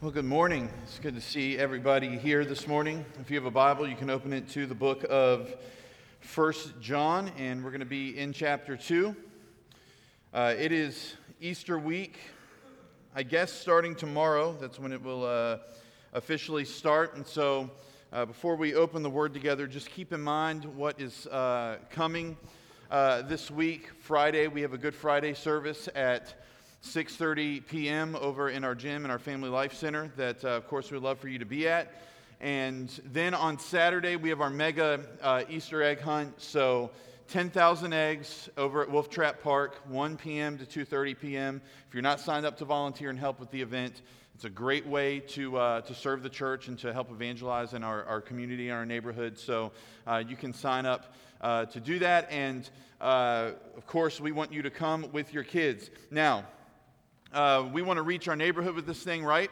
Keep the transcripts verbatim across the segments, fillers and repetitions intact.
Well, good morning. It's good to see everybody here this morning. If you have a Bible, you can open it to the book of First John, and we're going to be in chapter two. Uh, it is Easter week, I guess starting tomorrow. That's when it will uh, officially start. And so uh, before we open the Word together, just keep in mind what is uh, coming uh, this week. Friday, we have a Good Friday service at six thirty p.m. over in our gym in our Family Life Center that, uh, of course, we'd love for you to be at. And then on Saturday, we have our mega uh, Easter egg hunt. So ten thousand eggs over at Wolf Trap Park, one p.m. to two thirty p.m. If you're not signed up to volunteer and help with the event, it's a great way to uh, to serve the church and to help evangelize in our, our community and our neighborhood. So uh, you can sign up uh, to do that. And, uh, of course, we want you to come with your kids. Now, Uh, we want to reach our neighborhood with this thing, right?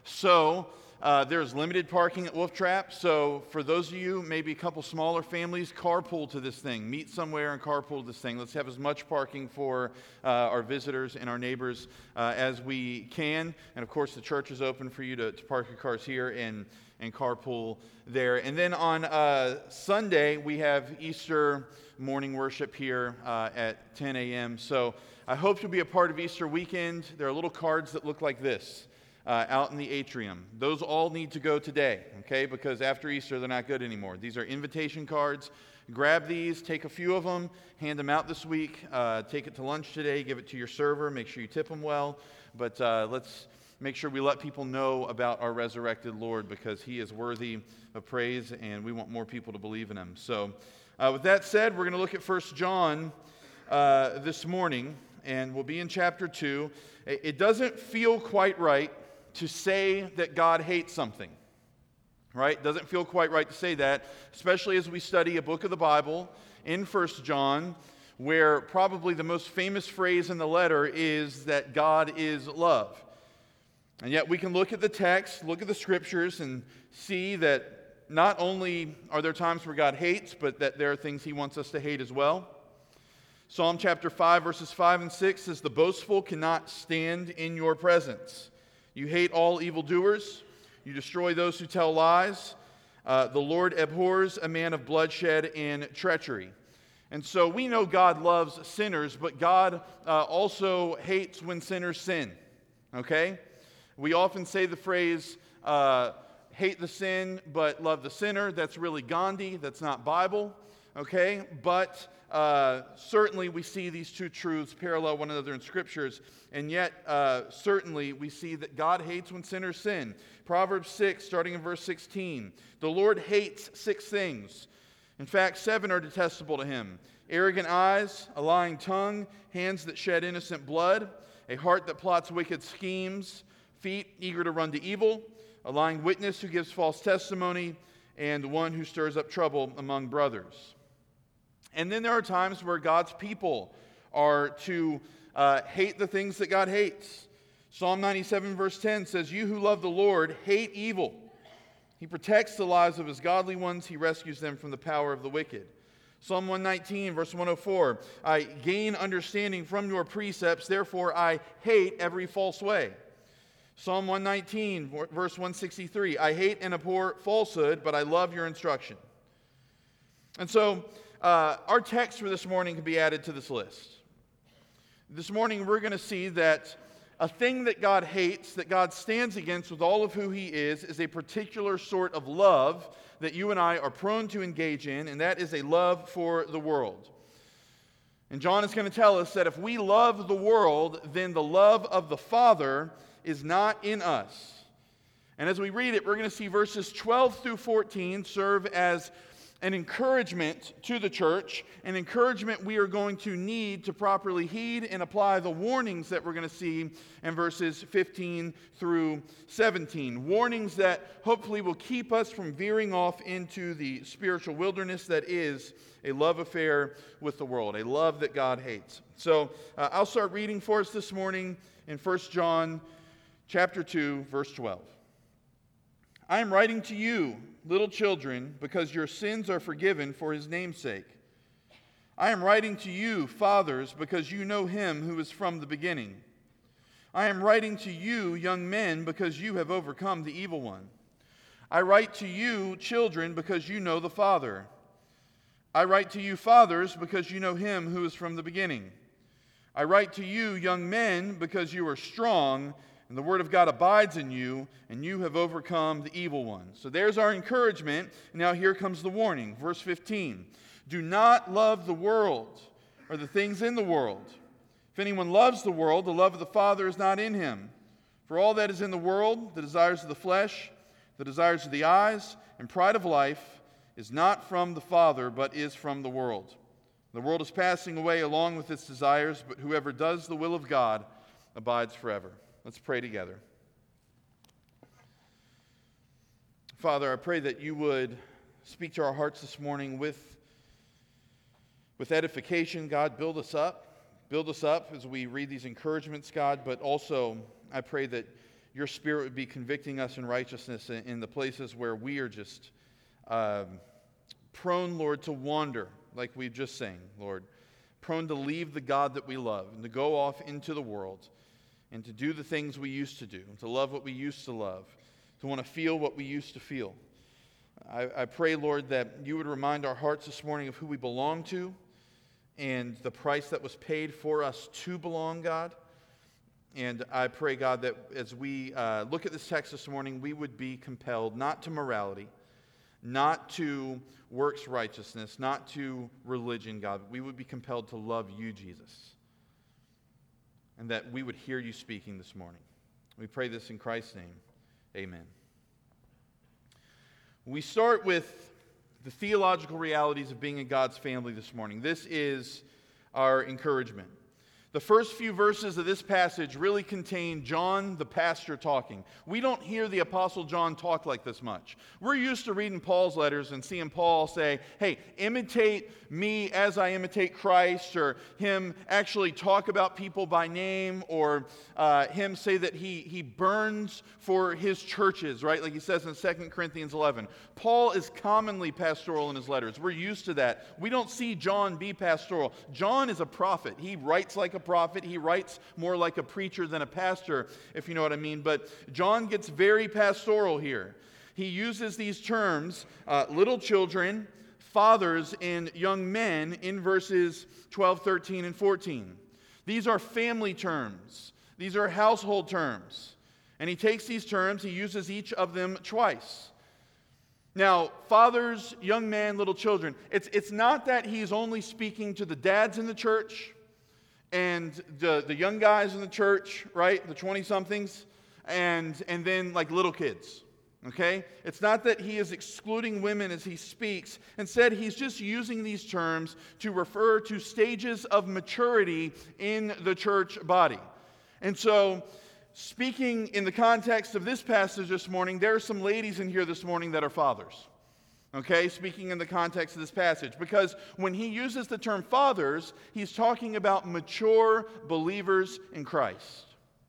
So uh, there's limited parking at Wolf Trap. So for those of you, maybe a couple smaller families, carpool to this thing. Meet somewhere and carpool to this thing. Let's have as much parking for uh, our visitors and our neighbors uh, as we can. And of course, the church is open for you to, to park your cars here and, and carpool there. And then on uh, Sunday, we have Easter morning worship here uh, at ten a.m. So I hope you'll be a part of Easter weekend. There are little cards that look like this uh, out in the atrium. Those all need to go today, okay? Because after Easter, they're not good anymore. These are invitation cards. Grab these, take a few of them, hand them out this week. Uh, take it to lunch today, give it to your server. Make sure you tip them well. But uh, let's make sure we let people know about our resurrected Lord because he is worthy of praise, and we want more people to believe in him. So uh, with that said, we're going to look at First John uh, this morning. And we'll be in chapter two. It doesn't feel quite right to say that God hates something, right? It doesn't feel quite right to say that, especially as we study a book of the Bible in First John, where probably the most famous phrase in the letter is that God is love. And yet we can look at the text, look at the scriptures, and see that not only are there times where God hates, but that there are things he wants us to hate as well. Psalm chapter five, verses five and six says, "The boastful cannot stand in your presence. You hate all evildoers. You destroy those who tell lies. Uh, the Lord abhors a man of bloodshed and treachery." And so we know God loves sinners, but God uh, also hates when sinners sin. Okay? We often say the phrase, uh, hate the sin, but love the sinner. That's really Gandhi. That's not Bible. Okay? But Uh, certainly we see these two truths parallel one another in scriptures, and yet uh, certainly we see that God hates when sinners sin. Proverbs six, starting in verse sixteen, "The Lord hates six things. In fact, seven are detestable to him: arrogant eyes, a lying tongue, hands that shed innocent blood, a heart that plots wicked schemes, feet eager to run to evil, a lying witness who gives false testimony, and one who stirs up trouble among brothers." And then there are times where God's people are to uh, hate the things that God hates. Psalm ninety-seven verse ten says, "You who love the Lord hate evil. He protects the lives of his godly ones. He rescues them from the power of the wicked." Psalm one nineteen verse one oh four, "I gain understanding from your precepts, therefore I hate every false way." Psalm one nineteen verse one sixty-three, "I hate and abhor falsehood, but I love your instruction." And so, Uh, our text for this morning can be added to this list. This morning we're going to see that a thing that God hates, that God stands against with all of who he is, is a particular sort of love that you and I are prone to engage in, and that is a love for the world. And John is going to tell us that if we love the world, then the love of the Father is not in us. And as we read it, we're going to see verses twelve through fourteen serve as an encouragement to the church, an encouragement we are going to need to properly heed and apply the warnings that we're going to see in verses fifteen through seventeen. Warnings that hopefully will keep us from veering off into the spiritual wilderness that is a love affair with the world, a love that God hates. So uh, I'll start reading for us this morning in First John chapter two, verse twelve. "I am writing to you, little children, because your sins are forgiven for his name's sake. I am writing to you, fathers, because you know him who is from the beginning. I am writing to you, young men, because you have overcome the evil one. I write to you, children, because you know the Father. I write to you, fathers, because you know him who is from the beginning. I write to you, young men, because you are strong, and the word of God abides in you, and you have overcome the evil one. So there's our encouragement. Now here comes the warning. Verse fifteen. Do not love the world or the things in the world. If anyone loves the world, the love of the Father is not in him. For all that is in the world, the desires of the flesh, the desires of the eyes, and pride of life, is not from the Father, but is from the world. The world is passing away along with its desires, but whoever does the will of God abides forever. Let's pray together. Father, I pray that you would speak to our hearts this morning with, with edification. God, build us up. Build us up as we read these encouragements, God, but also I pray that your Spirit would be convicting us in righteousness in, in the places where we are just um, prone, Lord, to wander, like we've just sang, Lord. Prone to leave the God that we love and to go off into the world and to do the things we used to do, to love what we used to love, to want to feel what we used to feel. I, I pray, Lord, that you would remind our hearts this morning of who we belong to, and the price that was paid for us to belong, God. And I pray, God, that as we uh, look at this text this morning, we would be compelled not to morality, not to works righteousness, not to religion, God. We would be compelled to love you, Jesus. And that we would hear you speaking this morning. We pray this in Christ's name. Amen. We start with the theological realities of being in God's family this morning. This is our encouragement. The first few verses of this passage really contain John the pastor talking. We don't hear the Apostle John talk like this much. We're used to reading Paul's letters and seeing Paul say, hey, imitate me as I imitate Christ, or him actually talk about people by name, or uh, him say that he, he burns for his churches, right? Like he says in Second Corinthians eleven. Paul is commonly pastoral in his letters. We're used to that. We don't see John be pastoral. John is a prophet. He writes like a prophet. He writes more like a preacher than a pastor, if you know what I mean. But John gets very pastoral here. He uses these terms, uh, little children, fathers, and young men in verses twelve, thirteen, and fourteen. These are family terms. These are household terms. And he takes these terms, he uses each of them twice. Now, fathers, young men, little children, it's, it's not that he's only speaking to the dads in the church and the, the young guys in the church, right, the twenty-somethings, and, and then like little kids, okay? It's not that he is excluding women as he speaks. Instead, he's just using these terms to refer to stages of maturity in the church body. And so, speaking in the context of this passage this morning, there are some ladies in here this morning that are fathers. Okay, speaking in the context of this passage. Because when he uses the term fathers, he's talking about mature believers in Christ.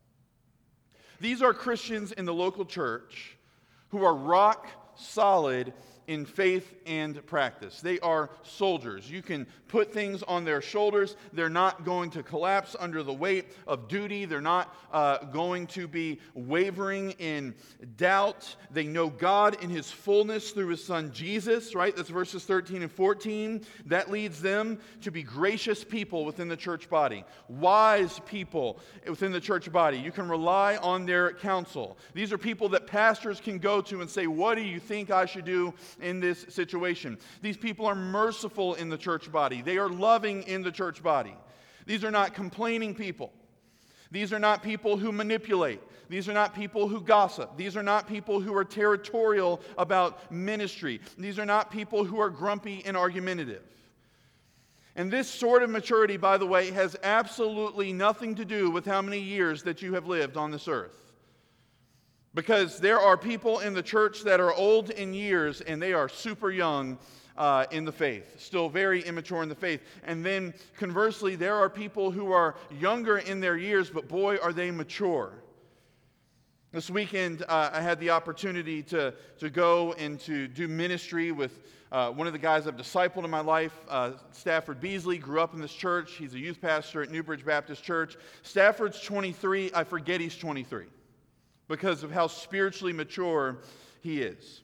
These are Christians in the local church who are rock solid in faith and practice. They are soldiers. You can put things on their shoulders. They're not going to collapse under the weight of duty. They're not uh, going to be wavering in doubt. They know God in His fullness through His Son Jesus, right? That's verses thirteen and fourteen. That leads them to be gracious people within the church body. Wise people within the church body. You can rely on their counsel. These are people that pastors can go to and say, what do you think I should do in this situation? These people are merciful in the church body. They are loving in the church body. These are not complaining people. These are not people who manipulate. These are not people who gossip. These are not people who are territorial about ministry. These are not people who are grumpy and argumentative. And this sort of maturity, by the way, has absolutely nothing to do with how many years that you have lived on this earth. Because there are people in the church that are old in years and they are super young uh, in the faith, still very immature in the faith. And then conversely, there are people who are younger in their years, but boy, are they mature. This weekend, uh, I had the opportunity to, to go and to do ministry with uh, one of the guys I've discipled in my life, uh, Stafford Beasley. Grew up in this church. He's a youth pastor at Newbridge Baptist Church. Stafford's twenty-three. I forget he's twenty-three because of how spiritually mature he is.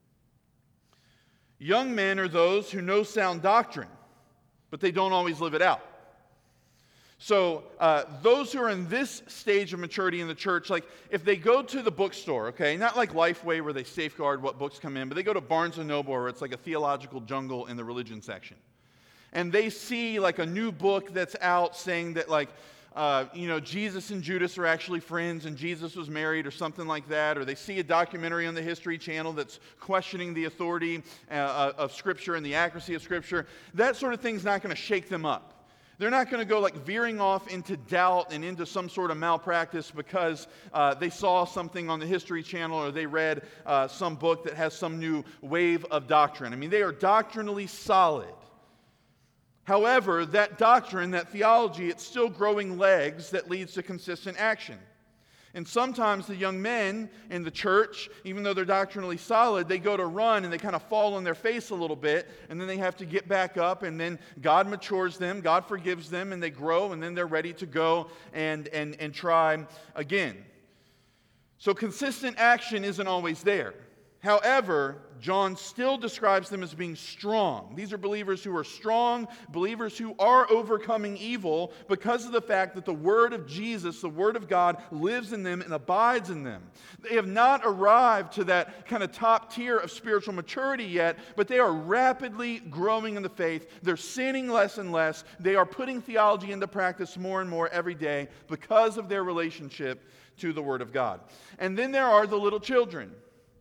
Young men are those who know sound doctrine, but they don't always live it out. So uh, those who are in this stage of maturity in the church, like if they go to the bookstore, okay, not like Lifeway where they safeguard what books come in, but they go to Barnes and Noble where it's like a theological jungle in the religion section. And they see like a new book that's out saying that like, uh, you know, Jesus and Judas are actually friends and Jesus was married or something like that. Or they see a documentary on the History Channel that's questioning the authority uh, of Scripture and the accuracy of Scripture. That sort of thing's not going to shake them up. They're not going to go like veering off into doubt and into some sort of malpractice because uh, they saw something on the History Channel or they read uh, some book that has some new wave of doctrine. I mean, they are doctrinally solid. However, that doctrine, that theology, it's still growing legs that leads to consistent action. And sometimes the young men in the church, even though they're doctrinally solid, they go to run and they kind of fall on their face a little bit, and then they have to get back up, and then God matures them, God forgives them, and they grow, and then they're ready to go and, and, and try again. So consistent action isn't always there. However, John still describes them as being strong. These are believers who are strong, believers who are overcoming evil because of the fact that the Word of Jesus, the Word of God, lives in them and abides in them. They have not arrived to that kind of top tier of spiritual maturity yet, but they are rapidly growing in the faith. They're sinning less and less. They are putting theology into practice more and more every day because of their relationship to the Word of God. And then there are the little children.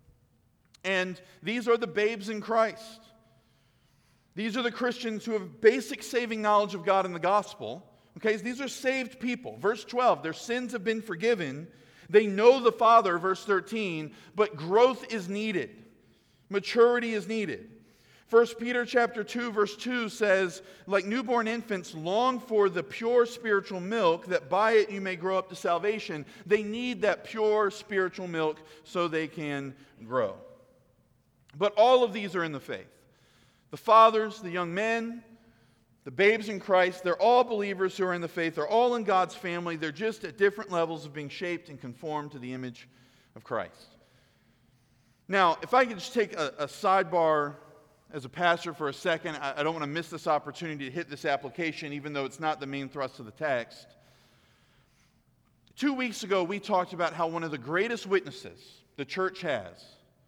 And these are the babes in Christ. These are the Christians who have basic saving knowledge of God and the gospel. Okay, these are saved people. Verse twelve, their sins have been forgiven. They know the Father, verse thirteen, but growth is needed. Maturity is needed. First Peter chapter two, verse two says, like newborn infants long for the pure spiritual milk, that by it you may grow up to salvation. They need that pure spiritual milk so they can grow. But all of these are in the faith. The fathers, the young men, the babes in Christ, they're all believers who are in the faith. They're all in God's family. They're just at different levels of being shaped and conformed to the image of Christ. Now, if I could just take a, a sidebar as a pastor for a second, I, I don't want to miss this opportunity to hit this application, even though it's not the main thrust of the text. Two weeks ago, we talked about how one of the greatest witnesses the church has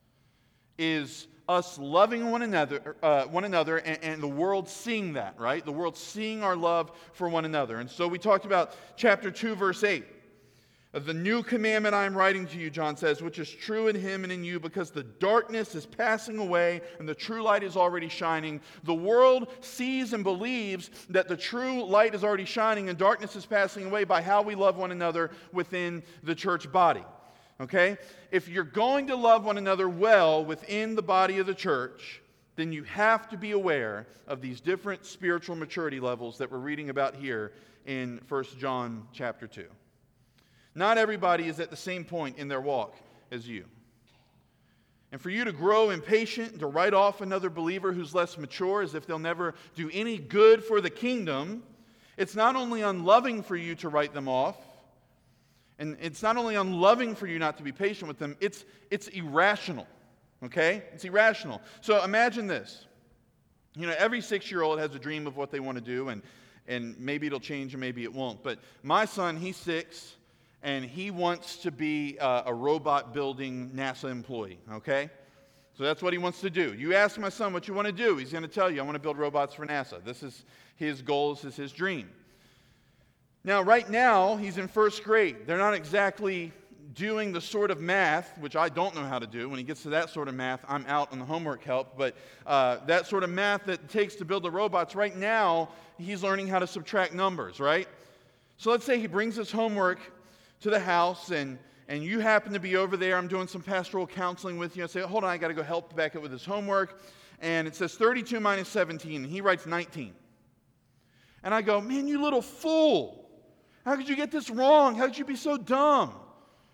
is us loving one another, uh, one another, and, and the world seeing that, right? The world seeing our love for one another. And so we talked about chapter two, verse eight. The new commandment I am writing to you, John says, which is true in him and in you, because the darkness is passing away and the true light is already shining. The world sees and believes that the true light is already shining and darkness is passing away by how we love one another within the church body. Okay? If you're going to love one another well within the body of the church, then you have to be aware of these different spiritual maturity levels that we're reading about here in First John chapter two. Not everybody is at the same point in their walk as you. And for you to grow impatient, to write off another believer who's less mature as if they'll never do any good for the kingdom, it's not only unloving for you to write them off, and it's not only unloving for you not to be patient with them, it's, it's irrational, okay? It's irrational. So imagine this. You know, every six-year-old has a dream of what they want to do, and, and maybe it'll change and maybe it won't. But my son, he's six, and he wants to be uh, a robot-building NASA employee, okay? So that's what he wants to do. You ask my son what you want to do, he's going to tell you, I want to build robots for NASA. This is his goal, this is his dream. Now, right now, he's in first grade. They're not exactly doing the sort of math, which I don't know how to do. When he gets to that sort of math, I'm out on the homework help. But uh, that sort of math that it takes to build the robots, right now, he's learning how to subtract numbers, right? So let's say he brings his homework to the house, and, and you happen to be over there. I'm doing some pastoral counseling with you. I say, hold on, I got to go help back up with his homework. And it says thirty-two minus seventeen, and he writes nineteen. And I go, man, you little fool. How could you get this wrong? How could you be so dumb?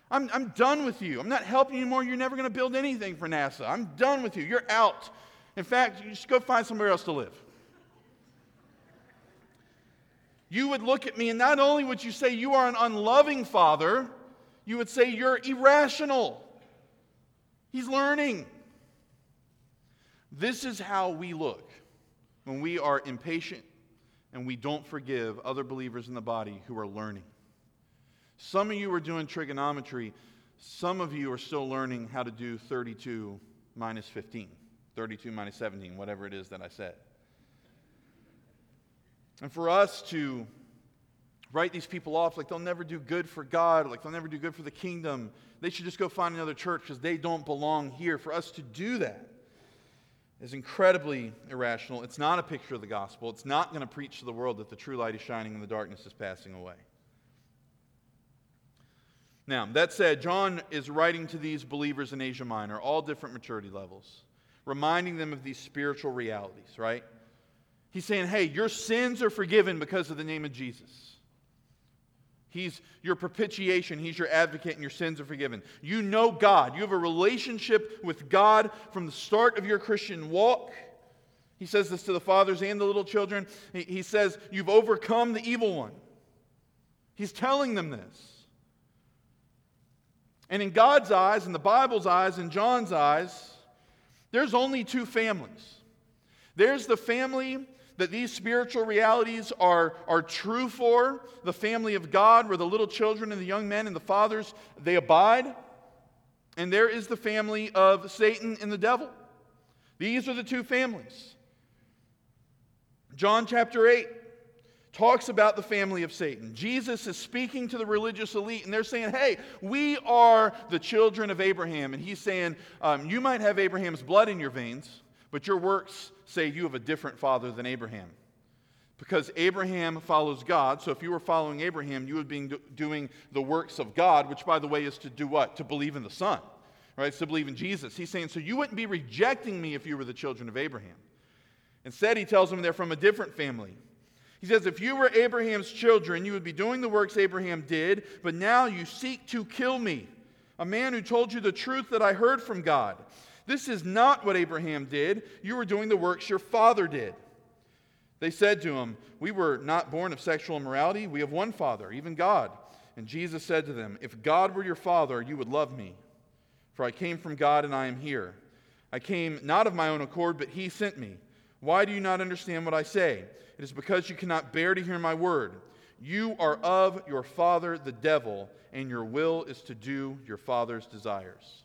I'm, I'm done with you. I'm not helping you anymore. You're never going to build anything for NASA. I'm done with you. You're out. In fact, you just go find somewhere else to live. You would look at me, and not only would you say you are an unloving father, you would say you're irrational. He's learning. This is how we look when we are impatient and we don't forgive other believers in the body who are learning. Some of you are doing trigonometry. Some of you are still learning how to do thirty-two minus fifteen, thirty-two minus seventeen, whatever it is that I said. And for us to write these people off like they'll never do good for God, like they'll never do good for the kingdom, they should just go find another church because they don't belong here. For us to do that is incredibly irrational. It's not a picture of the gospel. It's not going to preach to the world that the true light is shining and the darkness is passing away. Now, that said, John is writing to these believers in Asia Minor, all different maturity levels, reminding them of these spiritual realities, right? He's saying, hey, your sins are forgiven because of the name of Jesus. He's your propitiation. He's your advocate, and your sins are forgiven. You know God. You have a relationship with God from the start of your Christian walk. He says this to the fathers and the little children. He, he says, you've overcome the evil one. He's telling them this. And in God's eyes, in the Bible's eyes, in John's eyes, there's only two families. There's the family that these spiritual realities are, are true for, the family of God, where the little children and the young men and the fathers, they abide. And there is the family of Satan and the devil. These are the two families. John chapter eight talks about the family of Satan. Jesus is speaking to the religious elite, and they're saying, hey, we are the children of Abraham. And he's saying, um, you might have Abraham's blood in your veins, but your works say you have a different father than Abraham. Because Abraham follows God, so if you were following Abraham, you would be do- doing the works of God, which, by the way, is to do what? To believe in the Son, right? It's to believe in Jesus. He's saying, so you wouldn't be rejecting me if you were the children of Abraham. Instead, he tells them they're from a different family. He says, if you were Abraham's children, you would be doing the works Abraham did, but now you seek to kill me, a man who told you the truth that I heard from God. This is not what Abraham did. You were doing the works your father did. They said to him, we were not born of sexual immorality. We have one Father, even God. And Jesus said to them, if God were your Father, you would love me. For I came from God and I am here. I came not of my own accord, but he sent me. Why do you not understand what I say? It is because you cannot bear to hear my word. You are of your father, the devil, and your will is to do your father's desires.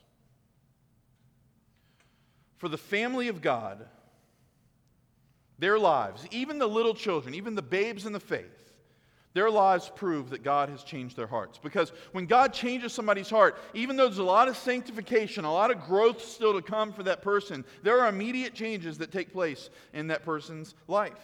For the family of God, their lives, even the little children, even the babes in the faith, their lives prove that God has changed their hearts. Because when God changes somebody's heart, even though there's a lot of sanctification, a lot of growth still to come for that person, there are immediate changes that take place in that person's life.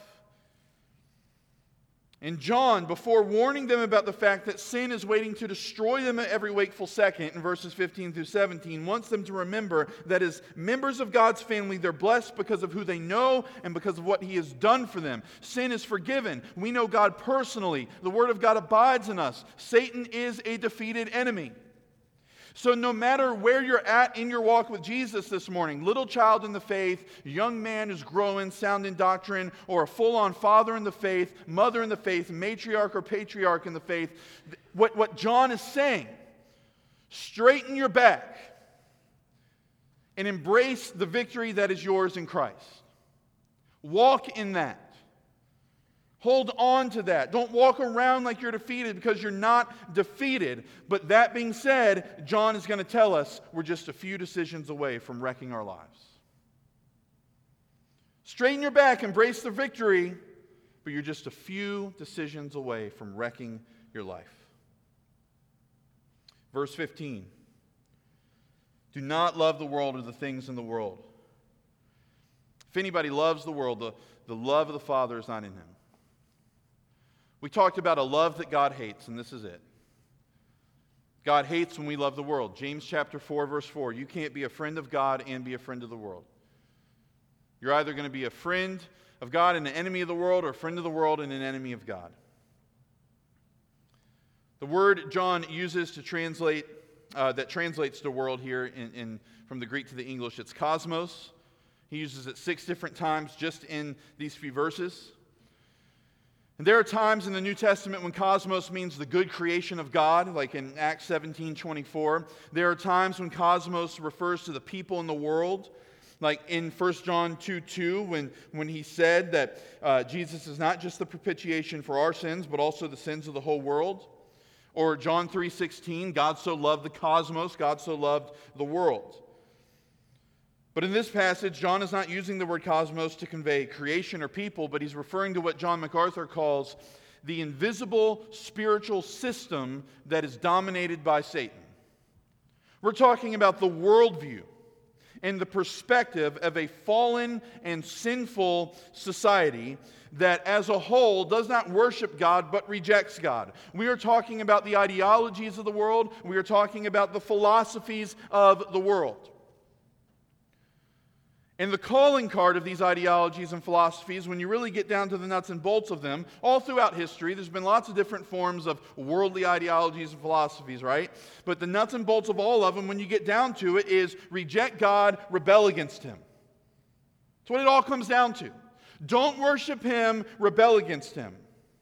And John, before warning them about the fact that sin is waiting to destroy them at every wakeful second, in verses fifteen through seventeen, wants them to remember that as members of God's family, they're blessed because of who they know and because of what He has done for them. Sin is forgiven. We know God personally. The Word of God abides in us. Satan is a defeated enemy. So no matter where you're at in your walk with Jesus this morning, little child in the faith, young man who's growing, sound in doctrine, or a full-on father in the faith, mother in the faith, matriarch or patriarch in the faith, what, what John is saying, straighten your back and embrace the victory that is yours in Christ. Walk in that. Hold on to that. Don't walk around like you're defeated, because you're not defeated. But that being said, John is going to tell us we're just a few decisions away from wrecking our lives. Straighten your back, embrace the victory, but you're just a few decisions away from wrecking your life. Verse fifteen. Do not love the world or the things in the world. If anybody loves the world, the, the love of the Father is not in him. We talked about a love that God hates, and this is it. God hates when we love the world. James chapter four, verse four. You can't be a friend of God and be a friend of the world. You're either going to be a friend of God and an enemy of the world, or a friend of the world and an enemy of God. The word John uses to translate uh, that translates to world here in, in from the Greek to the English. It's cosmos. He uses it six different times just in these few verses. And there are times in the New Testament when cosmos means the good creation of God, like in Acts seventeen twenty-four. There are times when cosmos refers to the people in the world, like in First John two two, when, when he said that uh, Jesus is not just the propitiation for our sins, but also the sins of the whole world. Or John three sixteen, God so loved the cosmos, God so loved the world. But in this passage, John is not using the word cosmos to convey creation or people, but he's referring to what John MacArthur calls the invisible spiritual system that is dominated by Satan. We're talking about the worldview and the perspective of a fallen and sinful society that as a whole does not worship God but rejects God. We are talking about the ideologies of the world. We are talking about the philosophies of the world. And the calling card of these ideologies and philosophies, when you really get down to the nuts and bolts of them, all throughout history, there's been lots of different forms of worldly ideologies and philosophies, right? But the nuts and bolts of all of them, when you get down to it, is reject God, rebel against Him. That's what it all comes down to. Don't worship Him, rebel against Him.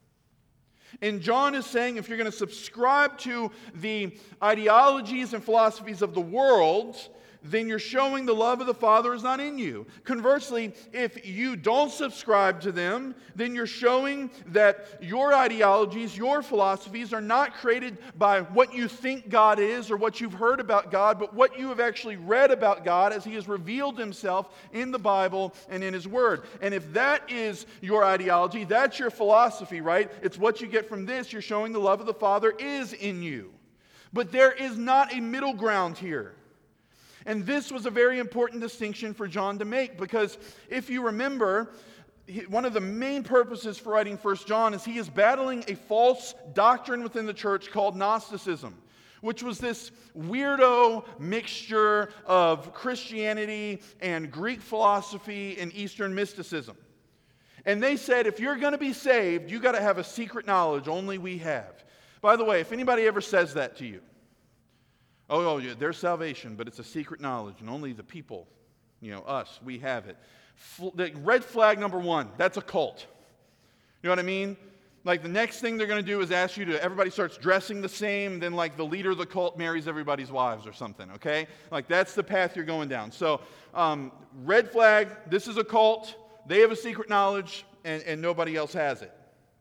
And John is saying if you're going to subscribe to the ideologies and philosophies of the world, then you're showing the love of the Father is not in you. Conversely, if you don't subscribe to them, then you're showing that your ideologies, your philosophies are not created by what you think God is or what you've heard about God, but what you have actually read about God as He has revealed Himself in the Bible and in His Word. And if that is your ideology, that's your philosophy, right? It's what you get from this. You're showing the love of the Father is in you. But there is not a middle ground here. And this was a very important distinction for John to make, because if you remember, one of the main purposes for writing First John is he is battling a false doctrine within the church called Gnosticism, which was this weirdo mixture of Christianity and Greek philosophy and Eastern mysticism. And they said, if you're going to be saved, you got to have a secret knowledge only we have. By the way, if anybody ever says that to you, Oh, oh, yeah, there's salvation, but it's a secret knowledge, and only the people, you know, us, we have it. F- the red flag number one, that's a cult. You know what I mean? Like the next thing they're going to do is ask you to, everybody starts dressing the same, then like the leader of the cult marries everybody's wives or something, okay? Like that's the path you're going down. So, um, red flag, this is a cult, they have a secret knowledge, and, and nobody else has it.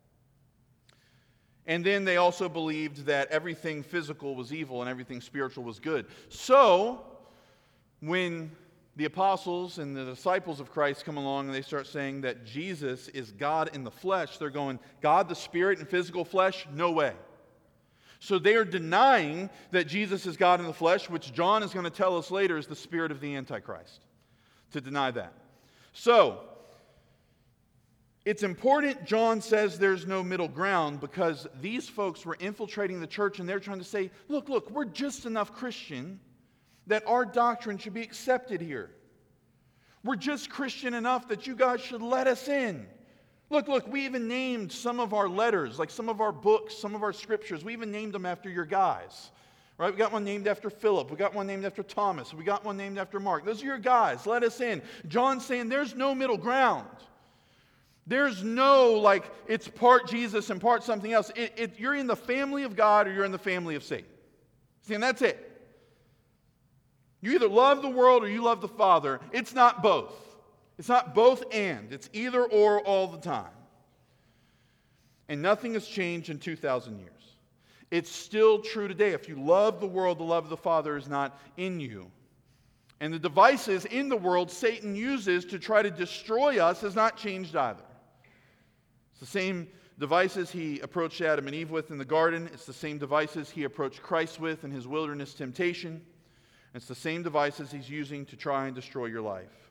And then they also believed that everything physical was evil and everything spiritual was good. So, when the apostles and the disciples of Christ come along and they start saying that Jesus is God in the flesh, they're going, God the Spirit in physical flesh? No way. So they are denying that Jesus is God in the flesh, which John is going to tell us later is the spirit of the Antichrist, to deny that. So, it's important John says there's no middle ground, because these folks were infiltrating the church and they're trying to say, look, look, we're just enough Christian that our doctrine should be accepted here. We're just Christian enough that you guys should let us in. Look, look, we even named some of our letters, like some of our books, some of our scriptures, we even named them after your guys. Right? We got one named after Philip. We got one named after Thomas. We got one named after Mark. Those are your guys. Let us in. John's saying there's no middle ground. There's no, like, it's part Jesus and part something else. It, it, you're in the family of God or you're in the family of Satan. See, and that's it. You either love the world or you love the Father. It's not both. It's not both and. It's either or all the time. And nothing has changed in two thousand years. It's still true today. If you love the world, the love of the Father is not in you. And the devices in the world Satan uses to try to destroy us has not changed either. It's the same devices he approached Adam and Eve with in the garden. It's the same devices he approached Christ with in his wilderness temptation. It's the same devices he's using to try and destroy your life.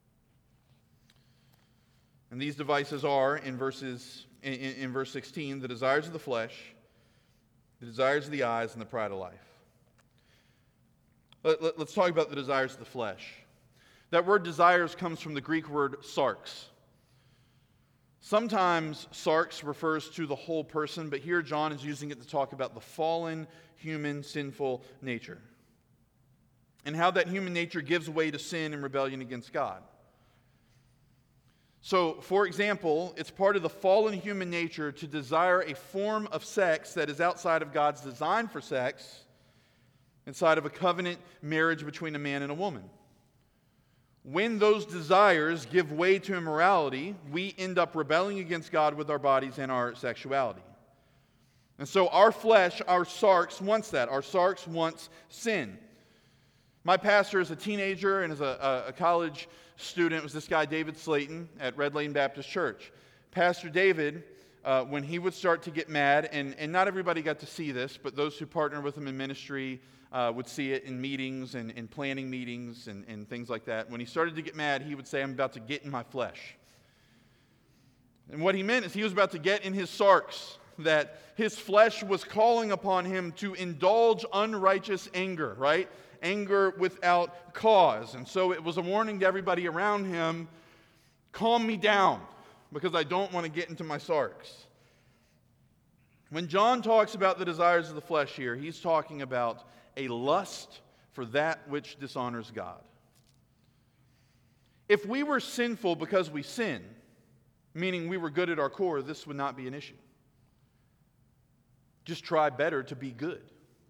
And these devices are, in verses in, in verse sixteen, the desires of the flesh, the desires of the eyes, and the pride of life. Let, let, let's talk about the desires of the flesh. That word desires comes from the Greek word sarx. Sometimes sarx refers to the whole person, but here John is using it to talk about the fallen, human, sinful nature, and how that human nature gives way to sin and rebellion against God. So, for example, it's part of the fallen human nature to desire a form of sex that is outside of God's design for sex, inside of a covenant marriage between a man and a woman. When those desires give way to immorality, we end up rebelling against God with our bodies and our sexuality. And so our flesh, our sarx, wants that. Our sarx wants sin. My pastor as a teenager and as a, a college student was this guy, David Slayton, at Red Lane Baptist Church. Pastor David, uh, when he would start to get mad, and, and not everybody got to see this, but those who partner with him in ministry uh, would see it in meetings and, and planning meetings and, and things like that. When he started to get mad, he would say, "I'm about to get in my flesh." And what he meant is he was about to get in his sarx, that his flesh was calling upon him to indulge unrighteous anger, right? Anger without cause. And so it was a warning to everybody around him, calm me down, because I don't want to get into my sarx. When John talks about the desires of the flesh here, he's talking about a lust for that which dishonors God. If we were sinful because we sin, meaning we were good at our core, this would not be an issue. Just try better to be good.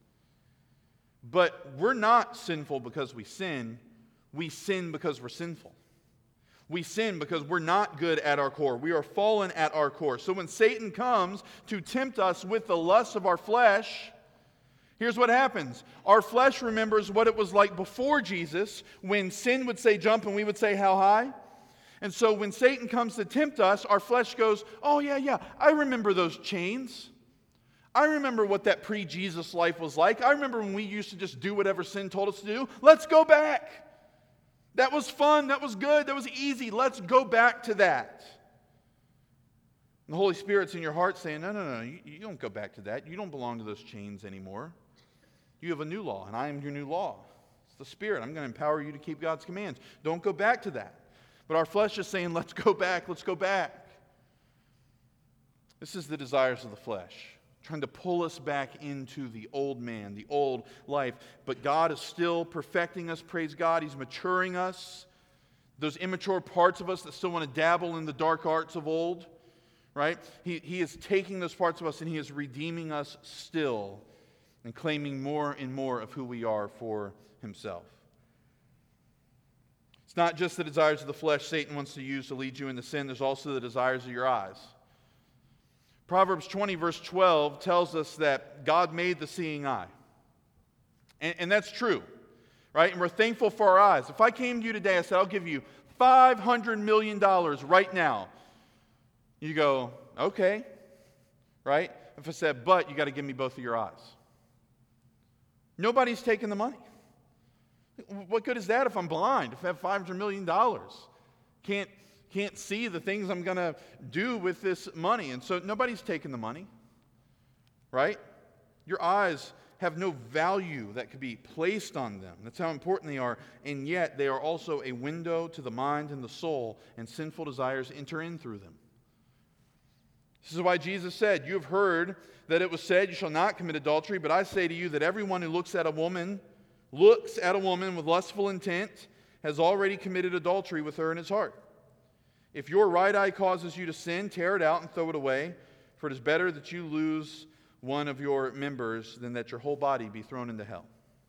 But we're not sinful because we sin. We sin because we're sinful. We sin because we're not good at our core. We are fallen at our core. So when Satan comes to tempt us with the lust of our flesh, here's what happens. Our flesh remembers what it was like before Jesus, when sin would say jump and we would say how high. And so when Satan comes to tempt us, our flesh goes, "Oh yeah, yeah, I remember those chains. I remember what that pre-Jesus life was like. I remember when we used to just do whatever sin told us to do. Let's go back. That was fun. That was good. That was easy. Let's go back to that." And the Holy Spirit's in your heart saying, no, no, no, you, you don't go back to that. You don't belong to those chains anymore. You have a new law, and I am your new law. It's the Spirit. I'm going to empower you to keep God's commands. Don't go back to that. But our flesh is saying, let's go back. Let's go back. This is the desires of the flesh, trying to pull us back into the old man, the old life. But God is still perfecting us, praise God. He's maturing us. Those immature parts of us that still want to dabble in the dark arts of old, right? He, he is taking those parts of us and He is redeeming us still and claiming more and more of who we are for Himself. It's not just the desires of the flesh Satan wants to use to lead you into sin. There's also the desires of your eyes. Proverbs twenty, verse twelve tells us that God made the seeing eye. And, and that's true, right? And we're thankful for our eyes. If I came to you today, I said, I'll give you five hundred million dollars right now. You go, okay, right? If I said, but you got to give me both of your eyes. Nobody's taking the money. What good is that if I'm blind, if I have five hundred million dollars? Can't Can't see the things I'm going to do with this money. And so nobody's taking the money, right? Your eyes have no value that could be placed on them. That's how important they are. And yet they are also a window to the mind and the soul, and sinful desires enter in through them. This is why Jesus said, "You have heard that it was said, 'You shall not commit adultery,' but I say to you that everyone who looks at a woman, looks at a woman with lustful intent, has already committed adultery with her in his heart. If your right eye causes you to sin, tear it out and throw it away, for it is better that you lose one of your members than that your whole body be thrown into hell."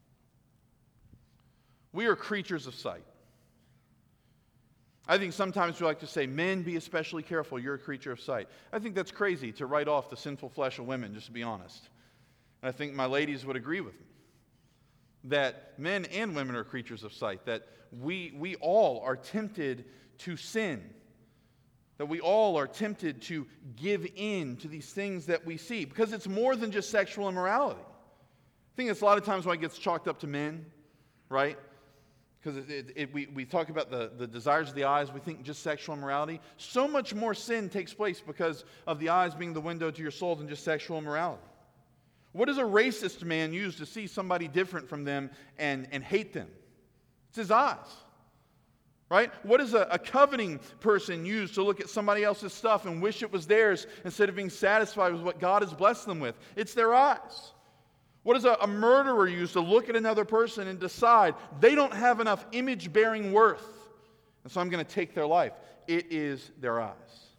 We are creatures of sight. I think sometimes we like to say, men, be especially careful, you're a creature of sight. I think that's crazy to write off the sinful flesh of women, just to be honest. And I think my ladies would agree with me, that men and women are creatures of sight, that we, we all are tempted to sin, that we all are tempted to give in to these things that we see, because it's more than just sexual immorality. I think it's a lot of times why it gets chalked up to men, right? Because it, it, it, we, we talk about the, the desires of the eyes, we think just sexual immorality. So much more sin takes place because of the eyes being the window to your soul than just sexual immorality. What does a racist man use to see somebody different from them and, and hate them? It's his eyes. Right? What does a, a coveting person use to look at somebody else's stuff and wish it was theirs instead of being satisfied with what God has blessed them with? It's their eyes. What does a, a murderer use to look at another person and decide they don't have enough image-bearing worth, and so I'm going to take their life? It is their eyes.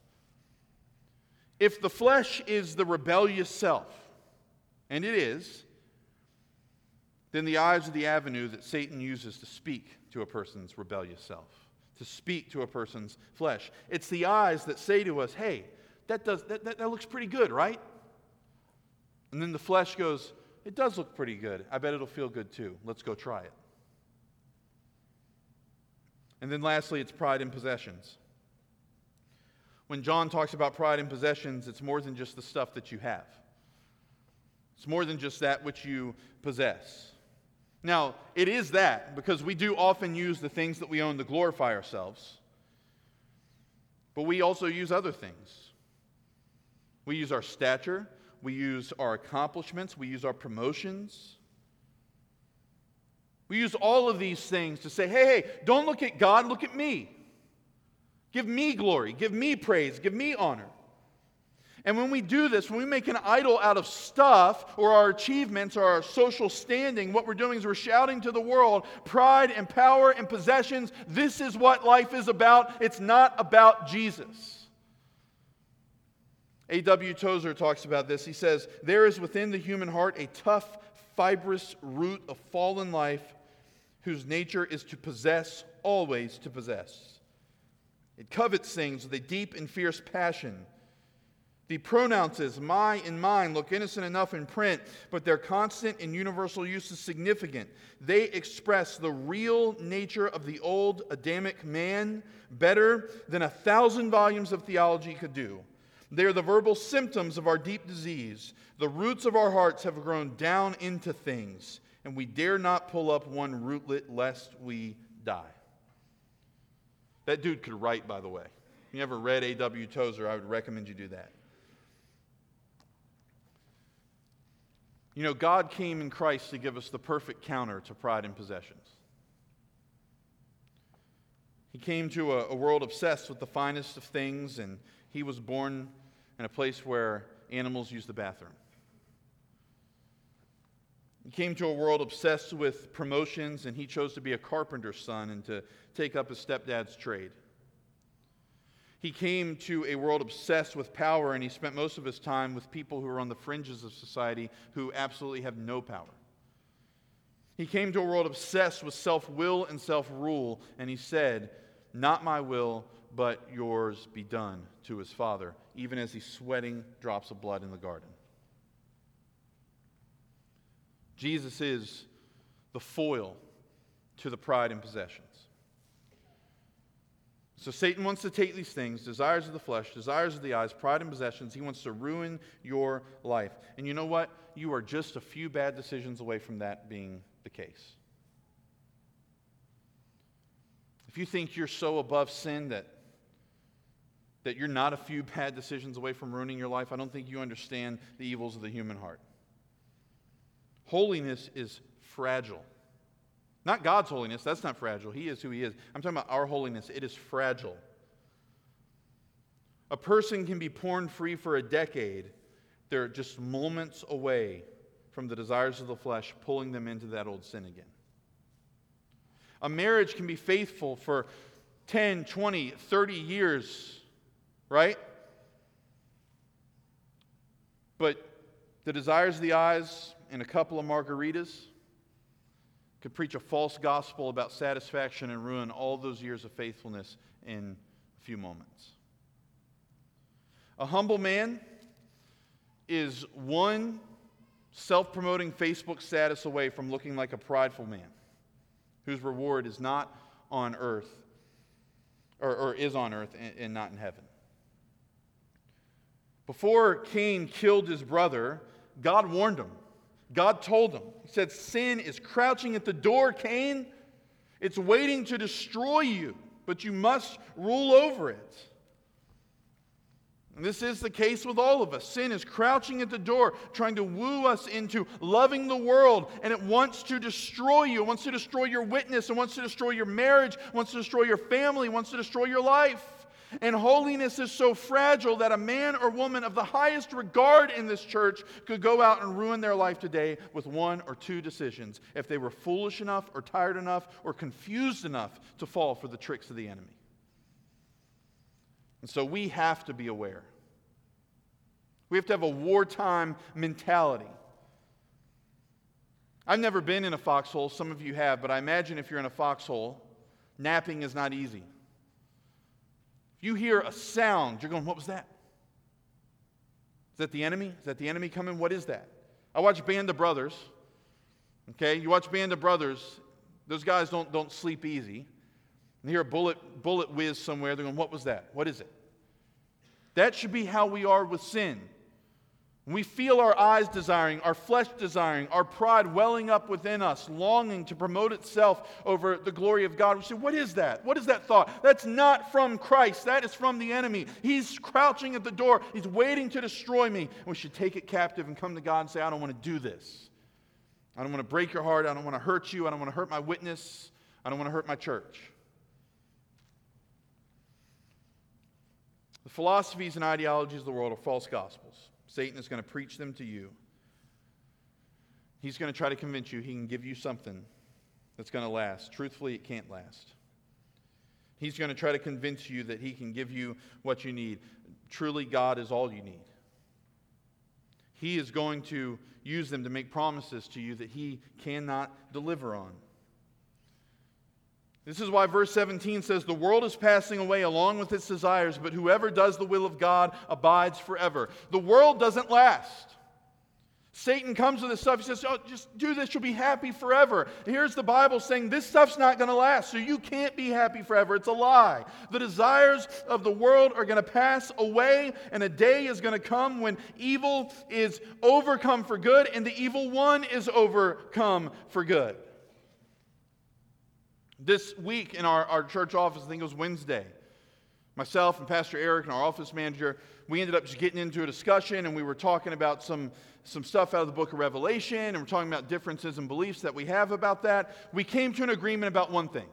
If the flesh is the rebellious self, and it is, then the eyes are the avenue that Satan uses to speak to a person's rebellious self, to speak to a person's flesh. It's the eyes that say to us, hey, that, does, that, that, that looks pretty good, right? And then the flesh goes, it does look pretty good. I bet it'll feel good too. Let's go try it. And then lastly, it's pride in possessions. When John talks about pride in possessions, it's more than just the stuff that you have. It's more than just that which you possess. Now, it is that, because we do often use the things that we own to glorify ourselves. But we also use other things. We use our stature. We use our accomplishments. We use our promotions. We use all of these things to say, hey, hey, don't look at God, look at me. Give me glory. Give me praise. Give me honor. And when we do this, when we make an idol out of stuff or our achievements or our social standing, what we're doing is we're shouting to the world, pride and power and possessions, this is what life is about. It's not about Jesus. A W Tozer talks about this. He says, there is within the human heart a tough, fibrous root of fallen life whose nature is to possess, always to possess. It covets things with a deep and fierce passion. The pronouns my and mine look innocent enough in print, but their constant and universal use is significant. They express the real nature of the old Adamic man better than a thousand volumes of theology could do. They are the verbal symptoms of our deep disease. The roots of our hearts have grown down into things, and we dare not pull up one rootlet lest we die. That dude could write, by the way. If you ever read A W Tozer, I would recommend you do that. You know, God came in Christ to give us the perfect counter to pride and possessions. He came to a, a world obsessed with the finest of things, and he was born in a place where animals use the bathroom. He came to a world obsessed with promotions, and he chose to be a carpenter's son and to take up his stepdad's trade. He came to a world obsessed with power, and he spent most of his time with people who are on the fringes of society who absolutely have no power. He came to a world obsessed with self-will and self-rule, and he said, not my will, but yours be done, to his Father, even as he's sweating drops of blood in the garden. Jesus is the foil to the pride and possessions. So Satan wants to take these things, desires of the flesh, desires of the eyes, pride and possessions. He wants to ruin your life. And you know what? You are just a few bad decisions away from that being the case. If you think you're so above sin that, that you're not a few bad decisions away from ruining your life, I don't think you understand the evils of the human heart. Holiness is fragile. Not God's holiness, that's not fragile. He is who he is. I'm talking about our holiness. It is fragile. A person can be porn free for a decade. They're just moments away from the desires of the flesh pulling them into that old sin again. A marriage can be faithful for ten, twenty, thirty years, right? But the desires of the eyes and a couple of margaritas could preach a false gospel about satisfaction and ruin all those years of faithfulness in a few moments. A humble man is one self-promoting Facebook status away from looking like a prideful man whose reward is not on earth, or, or is on earth and, and not in heaven. Before Cain killed his brother, God warned him. God told him, he said, sin is crouching at the door, Cain. It's waiting to destroy you, but you must rule over it. And this is the case with all of us. Sin is crouching at the door, trying to woo us into loving the world, and it wants to destroy you. It wants to destroy your witness. It wants to destroy your marriage. It wants to destroy your family. It wants to destroy your life. And holiness is so fragile that a man or woman of the highest regard in this church could go out and ruin their life today with one or two decisions if they were foolish enough or tired enough or confused enough to fall for the tricks of the enemy. And so we have to be aware. We have to have a wartime mentality. I've never been in a foxhole. Some of you have, but I imagine if you're in a foxhole, napping is not easy. If you hear a sound, you're going, what was that? Is that the enemy? Is that the enemy coming? What is that? I watch Band of Brothers. Okay, you watch Band of Brothers. Those guys don't, don't sleep easy. And hear a bullet, bullet whiz somewhere. They're going, what was that? What is it? That should be how we are with sin. When we feel our eyes desiring, our flesh desiring, our pride welling up within us, longing to promote itself over the glory of God, we say, what is that? What is that thought? That's not from Christ. That is from the enemy. He's crouching at the door. He's waiting to destroy me. And we should take it captive and come to God and say, I don't want to do this. I don't want to break your heart. I don't want to hurt you. I don't want to hurt my witness. I don't want to hurt my church. The philosophies and ideologies of the world are false gospels. Satan is going to preach them to you. He's going to try to convince you he can give you something that's going to last. Truthfully, it can't last. He's going to try to convince you that he can give you what you need. Truly, God is all you need. He is going to use them to make promises to you that he cannot deliver on. This is why verse seventeen says, the world is passing away along with its desires, but whoever does the will of God abides forever. The world doesn't last. Satan comes with this stuff. He says, oh, just do this, you'll be happy forever. Here's the Bible saying this stuff's not going to last, so you can't be happy forever. It's a lie. The desires of the world are going to pass away, and a day is going to come when evil is overcome for good, and the evil one is overcome for good. This week in our, our church office, I think it was Wednesday, myself and Pastor Eric and our office manager, we ended up just getting into a discussion, and we were talking about some, some stuff out of the book of Revelation, and we're talking about differences in beliefs that we have about that. We came to an agreement about one thing.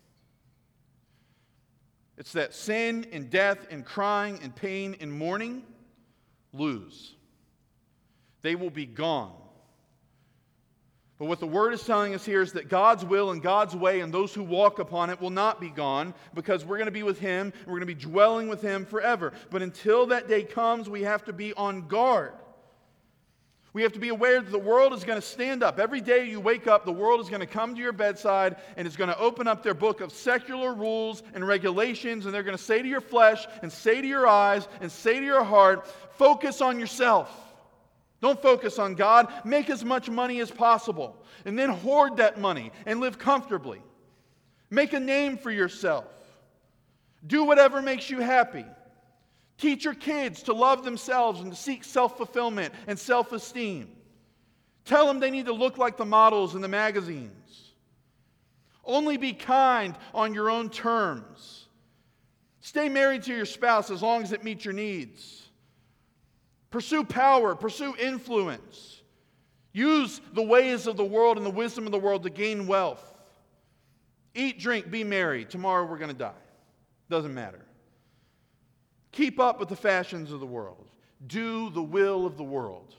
It's that sin and death and crying and pain and mourning lose. They will be gone. But what the Word is telling us here is that God's will and God's way and those who walk upon it will not be gone, because we're going to be with Him and we're going to be dwelling with Him forever. But until that day comes, we have to be on guard. We have to be aware that the world is going to stand up. Every day you wake up, the world is going to come to your bedside and is going to open up their book of secular rules and regulations, and they're going to say to your flesh and say to your eyes and say to your heart, focus on yourself. Don't focus on God. Make as much money as possible. And then hoard that money and live comfortably. Make a name for yourself. Do whatever makes you happy. Teach your kids to love themselves and to seek self-fulfillment and self-esteem. Tell them they need to look like the models in the magazines. Only be kind on your own terms. Stay married to your spouse as long as it meets your needs. Pursue power, pursue influence. Use the ways of the world and the wisdom of the world to gain wealth. Eat, drink, be merry. Tomorrow we're going to die. Doesn't matter. Keep up with the fashions of the world. Do the will of the world.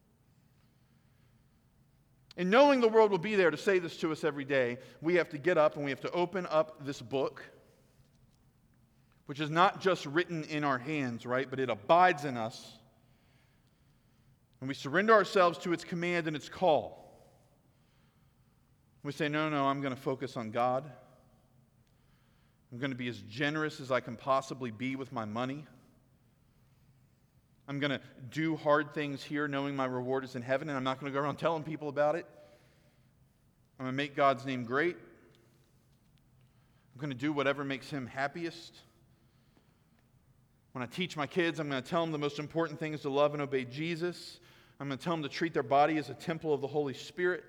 And knowing the world will be there to say this to us every day, we have to get up and we have to open up this book, which is not just written in our hands, right? But it abides in us. And we surrender ourselves to its command and its call. We say, no, no, I'm going to focus on God. I'm going to be as generous as I can possibly be with my money. I'm going to do hard things here knowing my reward is in heaven, and I'm not going to go around telling people about it. I'm going to make God's name great. I'm going to do whatever makes Him happiest. When I teach my kids, I'm going to tell them the most important thing is to love and obey Jesus. I'm going to tell them to treat their body as a temple of the Holy Spirit.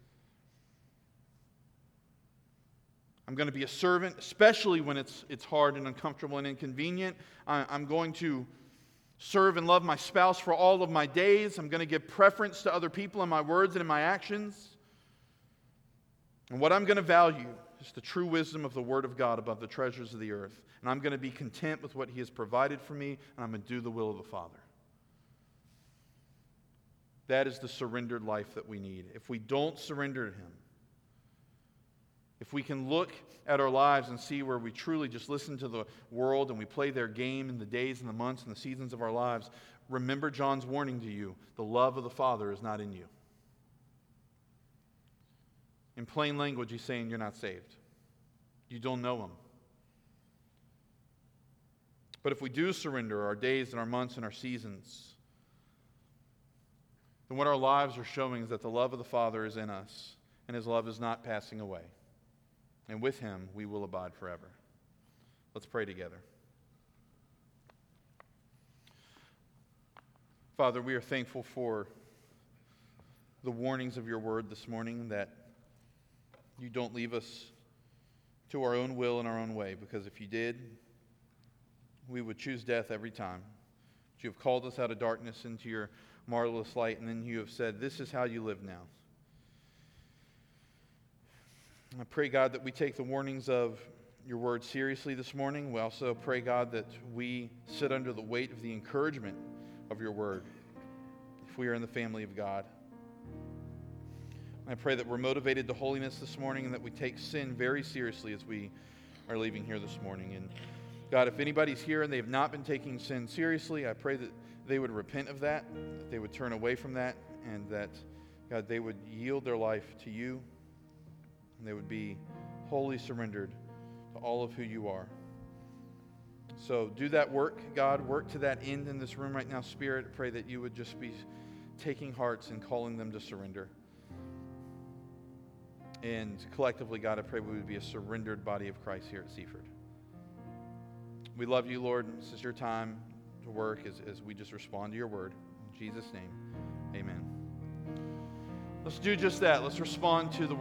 I'm going to be a servant, especially when it's, it's hard and uncomfortable and inconvenient. I, I'm going to serve and love my spouse for all of my days. I'm going to give preference to other people in my words and in my actions. And what I'm going to value is the true wisdom of the Word of God above the treasures of the earth. And I'm going to be content with what He has provided for me, and I'm going to do the will of the Father. That is the surrendered life that we need. If we don't surrender to Him, if we can look at our lives and see where we truly just listen to the world and we play their game in the days and the months and the seasons of our lives, remember John's warning to you: the love of the Father is not in you. In plain language, he's saying you're not saved. You don't know Him. But if we do surrender our days and our months and our seasons, then what our lives are showing is that the love of the Father is in us, and His love is not passing away. And with Him, we will abide forever. Let's pray together. Father, we are thankful for the warnings of your word this morning, that you don't leave us to our own will and our own way, because if you did, we would choose death every time. But you have called us out of darkness into your marvelous light, and then you have said, this is how you live now. I pray, God, that we take the warnings of your word seriously this morning. We also pray, God, that we sit under the weight of the encouragement of your word if we are in the family of God. I pray that we're motivated to holiness this morning, and that we take sin very seriously as we are leaving here this morning. And God, if anybody's here and they have not been taking sin seriously, I pray that they would repent of that, that they would turn away from that, and that, God, they would yield their life to you, and they would be wholly surrendered to all of who you are. So do that work, God. Work to that end in this room right now, Spirit. I pray that you would just be taking hearts and calling them to surrender. And collectively, God, I pray we would be a surrendered body of Christ here at Seaford. We love you, Lord. This is your time to work as, as we just respond to your word. In Jesus' name, amen. Let's do just that. Let's respond to the